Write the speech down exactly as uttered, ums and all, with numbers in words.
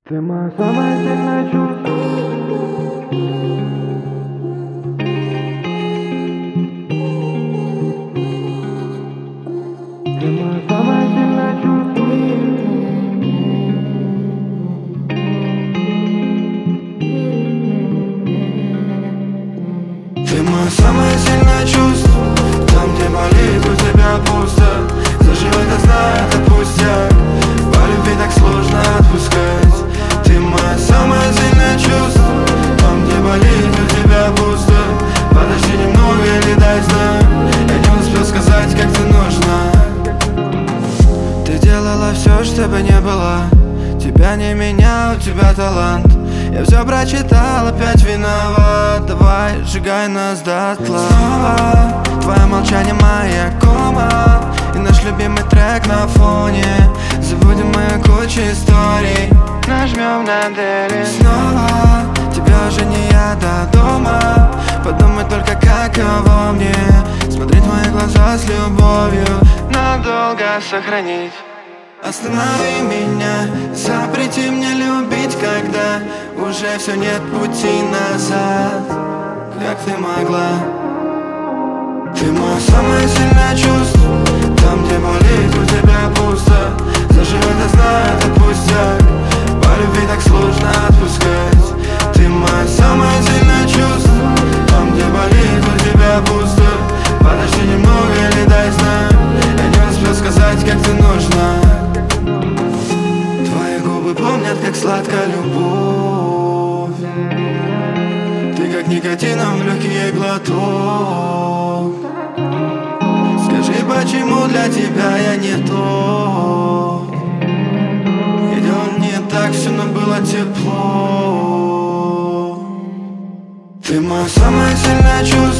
Ты моя самая сильная чувство. Ты моя самая сильная чувство. Ты мое самое сильное чувство. Там, где болит, у тебя пусто. Заживет, я знаю, это пустяк. По любви так сложно отпускать. Ты мое самое сильное чувство. Там, где болит, у тебя пусто. Подожди немного или дай знак. Я не успел сказать, как ты нужна. Ты делала все, чтобы не было. Тебя не меня, у тебя талант. Я все прочитал, опять виноват. Давай, сжигай нас дотла. Снова твое молчание, моя кома. И наш любимый трек на фоне. Забудем мою кучу историй. Нажмем на дели. Снова тебя уже не я до дома. Подумай только, каково мне смотреть в мои глаза с любовью. Надолго сохранить. Останови меня, запрети мне любить, когда уже все, нет пути назад. Как ты могла? Ты мое самое сильное чувство. Там, где болит, у тебя пусто. Заживет, я знаю, это пустяк. По любви так сложно отпускать. Ты мое самое сильное чувство. Там, где болит, у тебя пусто. Подожди немного или дай знак. Я не успел сказать, как ты нужна. Помнят, как сладка любовь. Ты как никотином в легкий глоток. Скажи, почему для тебя я не тот? И делал не так все, но было тепло. Ты мое самое сильное чувство.